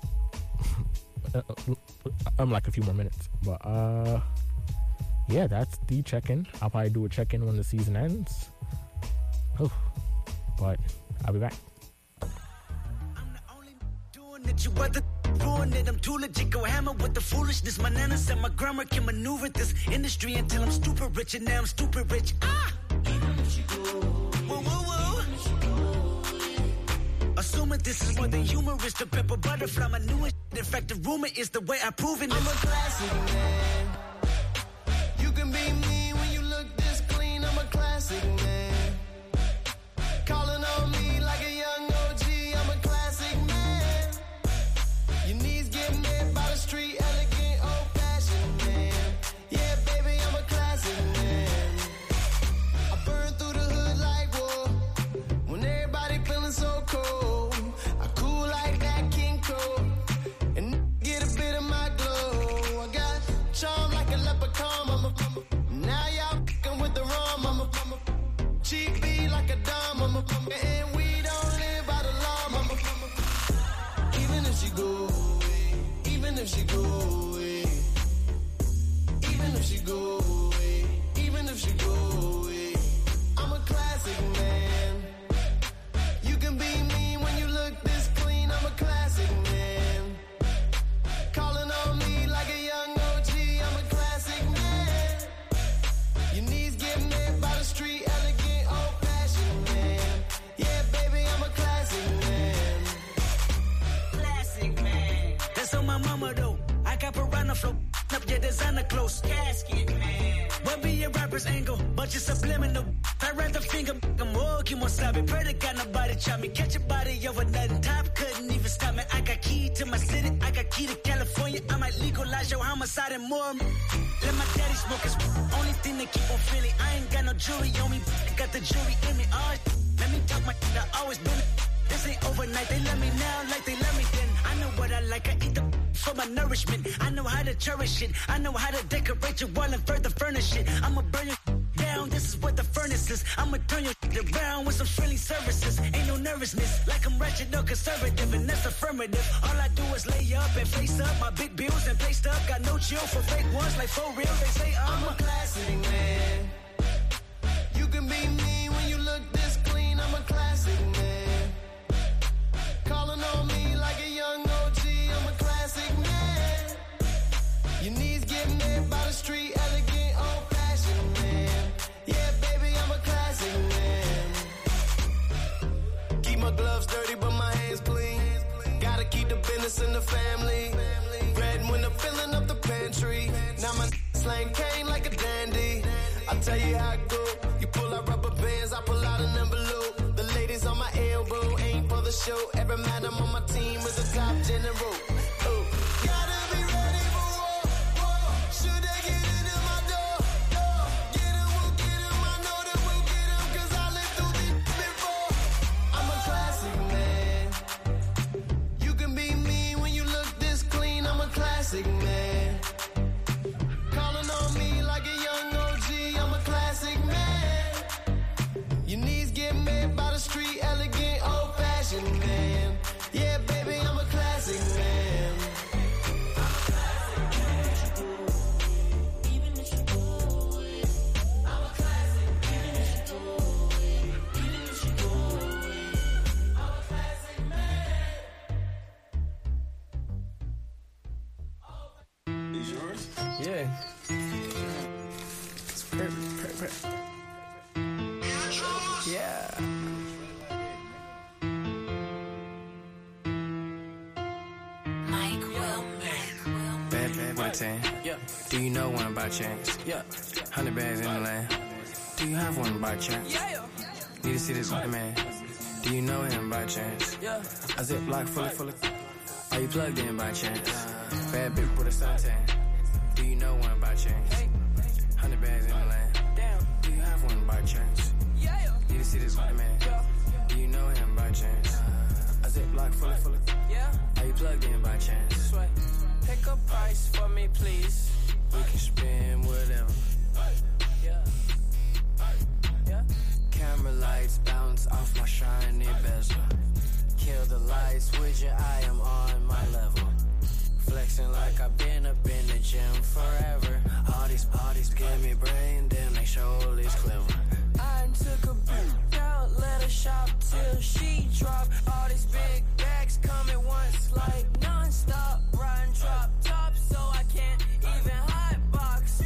um like a few more minutes. But uh, yeah, that's the check-in. I'll probably do a check-in when the season ends. Oh, but I'll be back. That you other ruin it. I'm too legit, go hammer with the foolishness. My nana said my grammar can maneuver this industry until I'm stupid rich, and now I'm stupid rich. Ah! Whoa, whoa, whoa. Assuming this is more than humorous, the pepper butterfly, my newest. In fact, the rumor is the way I prove it. I'm a classic man. You can be me when you look this clean. I'm a classic man. Calling on me like a young O G. I'm a classic man. Your knees get made by the street, elegant, old-fashioned man. Yeah, baby, I'm a classic man. I burn through the hood like war. When everybody feeling so cold, I cool like that King Cole. And get a bit of my glow. I got charm like a leprechaun. I'm a, now y'all f***ing with the rum. I'm a, cheap beat like a dime. I'm a, and we don't live by the law. I'm a, even if she go away, even if she go away, even if she go away, even if she go away, I'm a classic man. You can be me when you look this clean. I'm a classic man. Calling on me like a young O G. I'm a classic man. Your knees get made by the street, elegant, old-fashioned man. Yeah, baby, I'm a classic man. Classic man. That's on my mama though. I got piranha flow up your designer close. Casket man. What be your rapper's angle? But you're subliminal. I read the finger. I'm walking more savage. Pray to God nobody chop me. Catch a body over nothing. Top couldn't even stop me. I got key to my city. I got key to California. I might legalize your homicide and more. Let my daddy smoke his. Only thing that keep on feeling. I ain't got no jewelry on me. I got the jewelry in me. Oh, let me talk my. I always been. This ain't overnight. They love me now like they love me then. I know what I like. I eat the for my nourishment. I know how to cherish it. I know how to decorate your wall and further furnish it. I'ma burn your down. This is what the furnace is. I'ma turn your around with some friendly services. Ain't no nervousness. Like I'm ratchet or conservative, and that's affirmative. All I do is lay up and face up my big bills and placed up. Got no chill for fake ones like for real. They say I'm, I'm a classic man. You can be me when you look this clean. I'm a classic man. Calling on me like a young O G. I'm a classic man. Your knees get made by the street, elegant, old-fashioned man. Yeah, baby, I'm a classic man. Keep my gloves dirty, but my hands clean. Gotta keep the business in the family. Red when I'm filling up the pantry. Now my slang cane like a dandy. I tell you how it go. You pull out rubber bands, I pull out an envelope. The ladies on my elbow ain't for the show. Every man I'm on my team is a top general. Oh, gotta be ready for war. war. Should they get into my door? door. Get 'em, we'll get 'em. I know that we'll get 'em 'cause I lived through this before. I'm a classic man. You can be me when you look this clean. I'm a classic man. Calling on me like a young O G. I'm a classic man. Your knees get made by the street, elegant, old-fashioned man. It's perfect, perfect. Yeah. Mike Wilmer. Bad, bad, with a tan. Yeah. Do you know one by chance? Yeah. Hundred bags in the land. Do you have one by chance? Yeah. Need to see this white man. Do you know him by chance? Yeah. A ziplock full of, full of. Are you plugged in by chance? Bad bitch with a suntan. Do you know one by chance? Hundred bags in the land. Damn. Do you have one by chance? Yeah. Need to see this white man. Yeah. Do you know him by chance? A ziplock full of, full of. Yeah. Are you plugged in by chance? Sweat. Pick a price for me, please. We can spend whatever. Yeah. Yeah. Camera lights bounce off my shiny bezel. Kill the lights with you, I am on my level. Flexing like I've been up in the gym forever. All these parties give me brain, damn they show is clever. I took a bitch out, let her shop till she drop. All these big bags come at once like non-stop. Riding drop top so I can't even hot box.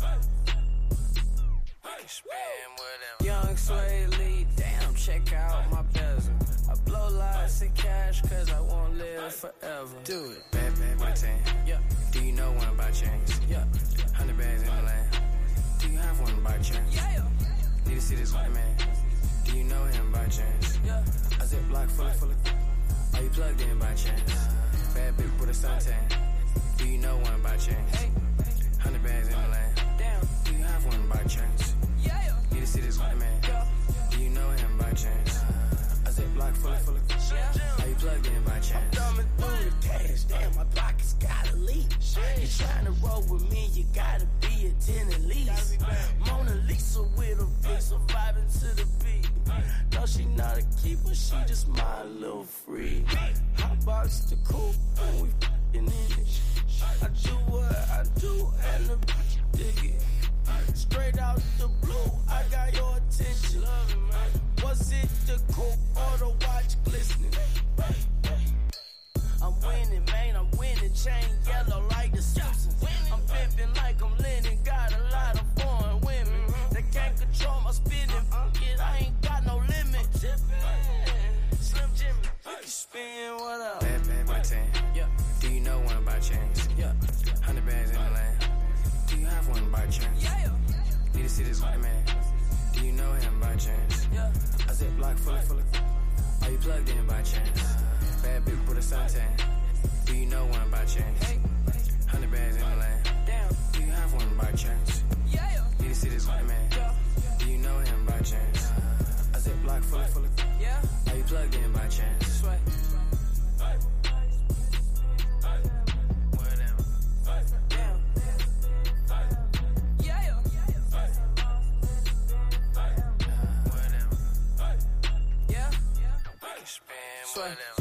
Spend whatever. Young Sway Lee, damn, check out my bezel. I blow lots of cash cause I won't live forever. Do it. Bad, bad, with a tan. Yeah. Do you know one by chance? Yeah. Hundred bags in the land. Do you have one by chance? Yeah. Need to see this white man. Do you know him by chance? Yeah. A ziplock full of, full of. Are you plugged in by chance? Bad bitch with a suntan. Do you know one by chance? Hey. Hundred bags in the land. Damn. Do you have one by chance? Yeah. Need to see this white man. Yeah. Do you know him by chance? A ziplock full of, full of. Are you plugged in by chance? Thumbing through the cash, damn, my pockets gotta leak. You tryna roll with me, you gotta be a ten at least. Mona Lisa with a bitch, surviving to the beat. No, she not a keeper, she just my little freak. Hot box the coupe, and we f***ing in it. I do what I do, and the bitch dig it. Straight out the blue, I got your attention. Was it the coupe or the watch glistening? I'm winning, man, I'm winning. Chain yellow like the Simpsons. I'm pimping like I'm Lennon. Got a lot of foreign women that can't control my spinning. It, I ain't got no limit. Slim Jimmy, you can spin what up. Bad, bad, with a tan. Yeah. Do you know one by chance? Yeah. Hundred bags in the land. Do you have one by chance? Yeah. Need to see this white man. Do you know him by chance? Yeah. A ziplock full of, full of. Are you plugged in by chance? Bad bitch with a suntan. Do you know one by chance? Hey. Hundred bags in the land. Damn. Do you have one by chance? Yeah. Need to see this white man. Yeah. Do you know him by chance? A ziplock full of, full of. Yeah. Are you plugged in by chance? Sweat. Whatever. Damn. Yeah. Whatever. Yeah. Spend Sweat. whatever.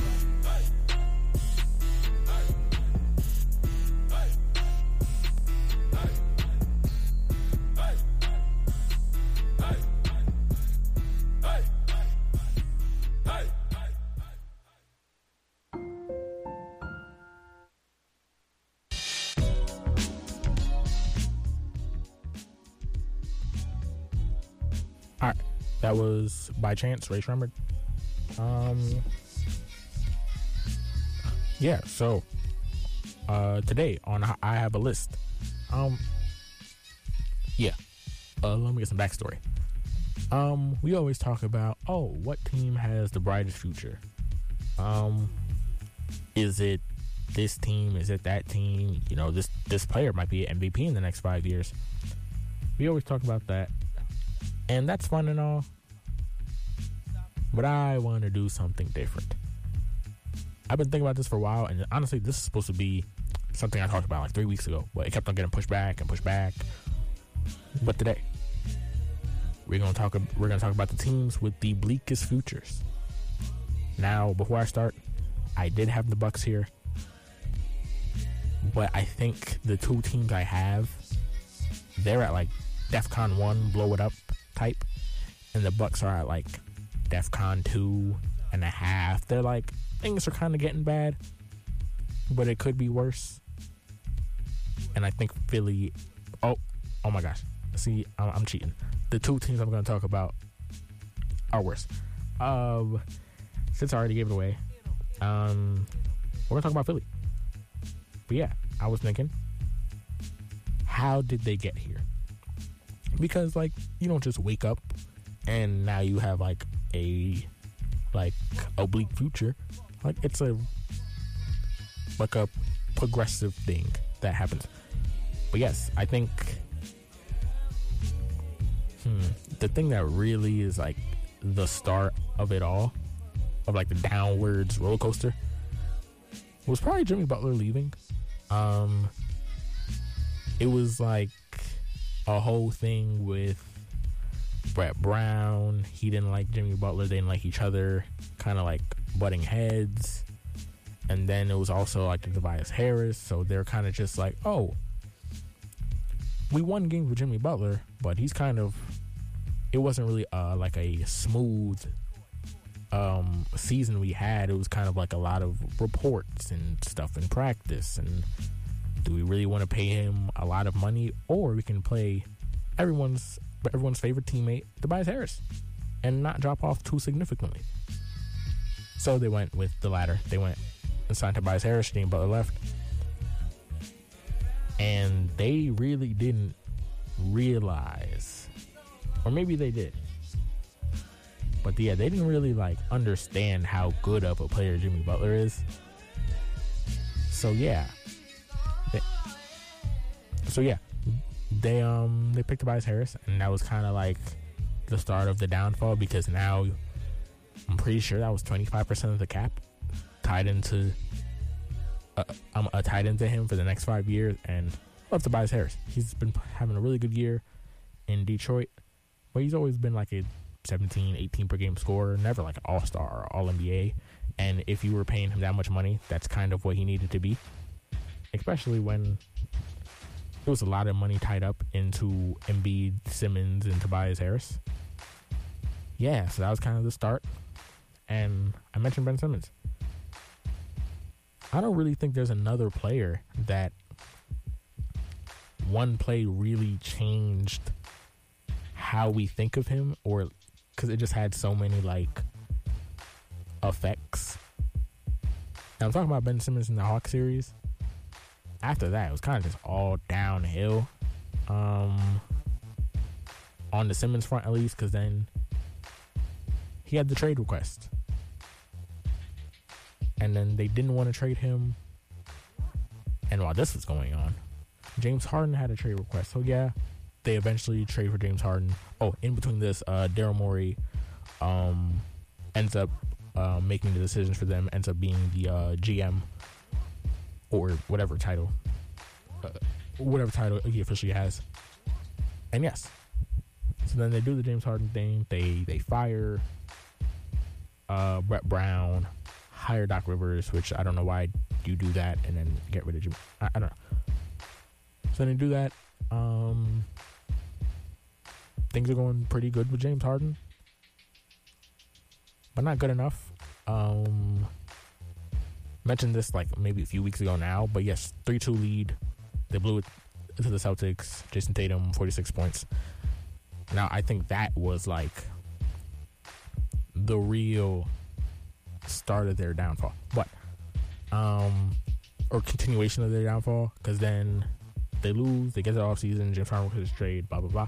All right, that was By Chance, Ray Shremmerd. Um, yeah. So, uh, today on I Have a List. Um, yeah. Uh, let me get some backstory. Um, we always talk about, oh, what team has the brightest future? Um, is it this team? Is it that team? You know, this this player might be an M V P in the next five years. We always talk about that. And that's fun and all. But I want to do something different. I've been thinking about this for a while, and honestly, this is supposed to be something I talked about like three weeks ago, but it kept on getting pushed back and pushed back. But today, we're gonna talk. We're gonna talk about the teams with the bleakest futures. Now, before I start, I did have the Bucks here, but I think the two teams I have, they're at like DEFCON one, blow it up type, and the Bucks are at like DEFCON two and a half. They're like, things are kind of getting bad, but it could be worse. And I think Philly Oh, oh my gosh. See, I'm, I'm cheating. The two teams I'm going to talk about are worse. Um, since I already gave it away, um, we're going to talk about Philly. But yeah, I was thinking, how did they get here? Because, like, you don't just wake up and now you have, like, a, like, oblique future. Like, it's a, like, a progressive thing that happens. But yes, I think, hmm, the thing that really is, like, the start of it all, of, like, the downwards roller coaster, was probably Jimmy Butler leaving. Um, it was, like, a whole thing with Brett Brown. He didn't like Jimmy Butler. They didn't like each other. Kind of like butting heads. And then it was also like the Tobias Harris. So they're kind of just like, oh, we won games with Jimmy Butler, but he's kind of, it wasn't really uh, like a smooth um, season we had. It was kind of like a lot of reports and stuff in practice. And do we really want to pay him a lot of money, or we can play everyone's everyone's favorite teammate, Tobias Harris, and not drop off too significantly? So they went with the latter. They went and signed Tobias Harris. Jimmy Butler left, and they really didn't realize, or maybe they did, but yeah, they didn't really like understand how good of a player Jimmy Butler is. So yeah. They, so yeah, they um they picked Tobias Harris, and that was kind of like the start of the downfall, because now I'm pretty sure that was twenty-five percent of the cap tied into uh, I'm uh, tied into him for the next five years. And love Tobias Harris. He's been having a really good year in Detroit, but he's always been like a seventeen, eighteen per game scorer, never like an all-star or all N B A. And if you were paying him that much money, that's kind of what he needed to be. Especially when there was a lot of money tied up into Embiid, Simmons, and Tobias Harris. Yeah, so that was kind of the start. And I mentioned Ben Simmons. I don't really think there's another player that one play really changed how we think of him, or because it just had so many, like, effects. Now, I'm talking about Ben Simmons in the Hawks series. After that, it was kind of just all downhill. Um, on the Simmons front, at least, because then he had the trade request. And then they didn't want to trade him. And while this was going on, James Harden had a trade request. So, yeah, they eventually trade for James Harden. Oh, in between this, uh, Daryl Morey um, ends up uh, making the decisions for them, ends up being the uh, G M. Or whatever title, uh, whatever title he officially has. And yes, so then they do the James Harden thing. They they fire uh, Brett Brown, hire Doc Rivers, which I don't know why you do that, and then get rid of Jimmy. I, I don't know. So they do that. Um, things are going pretty good with James Harden, but not good enough. Um... Mentioned this like maybe a few weeks ago now, but yes, three two lead. They blew it to the Celtics. Jason Tatum, forty-six points. Now, I think that was like the real start of their downfall. But, um, or continuation of their downfall, because then they lose, they get the offseason, James Harden gets trade, blah, blah, blah.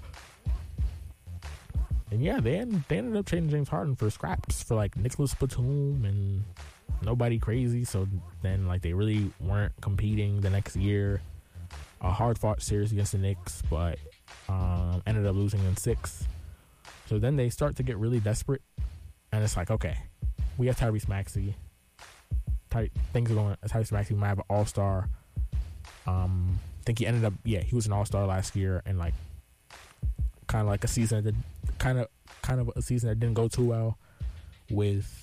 And yeah, they, end, they ended up trading James Harden for scraps for like Nicholas Batum and nobody crazy. So then, like, they really weren't competing the next year. A hard-fought series against the Knicks, but um, ended up losing in six. So then they start to get really desperate, and it's like, okay, we have Tyrese Maxey. Ty- things are going. Tyrese Maxey might have an All-Star. Um, I think he ended up, yeah, he was an All-Star last year, and like, kind of like a season that kind of, kind of a season that didn't go too well with.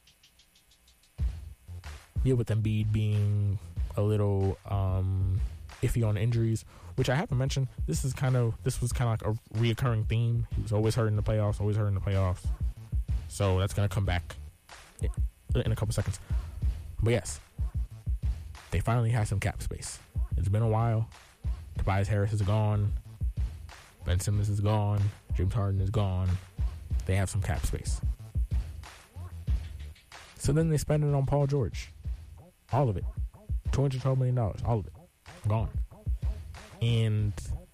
Yeah, with Embiid being a little um, iffy on injuries, which I haven't mentioned. This is kind of this was kind of like a reoccurring theme. He was always hurt in the playoffs, always hurt in the playoffs. So that's gonna come back in a couple seconds. But yes, they finally have some cap space. It's been a while. Tobias Harris is gone. Ben Simmons is gone. James Harden is gone. They have some cap space. So then they spend it on Paul George. All of it. two hundred twelve million dollars. All of it. Gone. And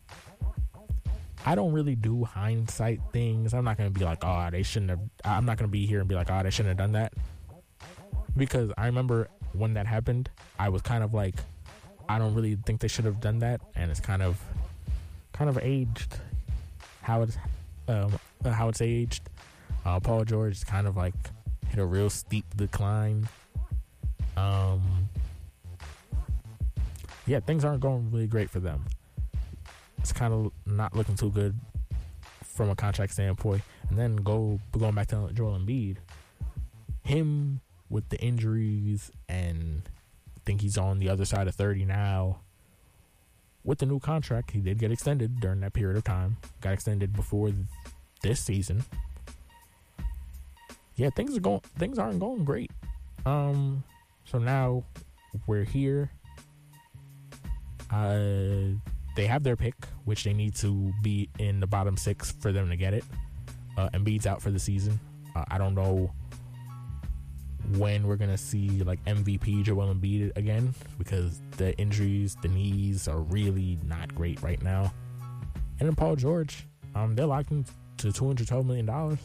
I don't really do hindsight things. I'm not going to be like, oh, they shouldn't have. I'm not going to be here and be like, oh, they shouldn't have done that. Because I remember when that happened, I was kind of like, I don't really think they should have done that. And it's kind of, kind of aged how it's, um, how it's aged. Uh, Paul George is kind of like hit a real steep decline. Um, yeah, things aren't going really great for them. It's kind of not looking too good from a contract standpoint. And then go going back to Joel Embiid, him with the injuries, and I think he's on the other side of thirty now. With the new contract, he did get extended during that period of time. Got extended before this season. Yeah, things are going. Things aren't going great. Um, so now we're here. Uh, they have their pick, which they need to be in the bottom six for them to get it. Uh, Embiid's out for the season. Uh, I don't know when we're gonna see like M V P Joel Embiid again, because the injuries, the knees are really not great right now. And then Paul George, um, they're locked into two hundred twelve million dollars.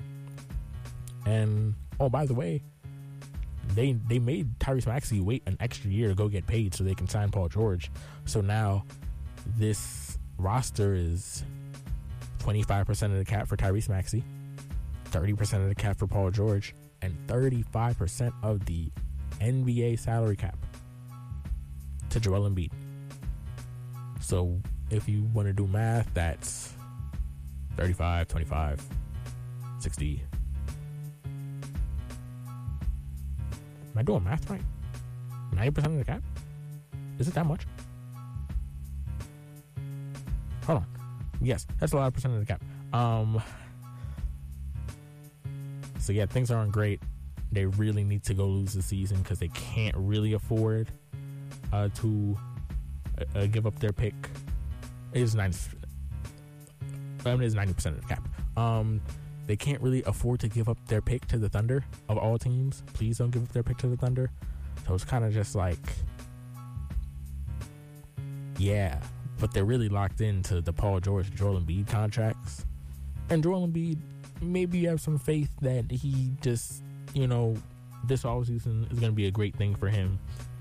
And oh, by the way, they they made Tyrese Maxey wait an extra year to go get paid so they can sign Paul George. So now this roster is twenty-five percent of the cap for Tyrese Maxey, thirty percent of the cap for Paul George, and thirty-five percent of the N B A salary cap to Joel Embiid. So if you want to do math, that's thirty-five, twenty-five, sixty. Am I doing math right? ninety percent of the cap? Is it that much? Hold on. Yes, that's a lot of percent of the cap. Um... So yeah, things aren't great. They really need to go lose the season because they can't really afford uh, to uh, give up their pick. It is ninety. I mean, it is ninety percent of the cap. Um, they can't really afford to give up their pick to the Thunder of all teams. Please don't give up their pick to the Thunder. So it's kind of just like, yeah, but they're really locked into the Paul George, Joel Embiid contracts, and Joel Embiid. Maybe you have some faith that he just, you know, this offseason is going to be a great thing for him.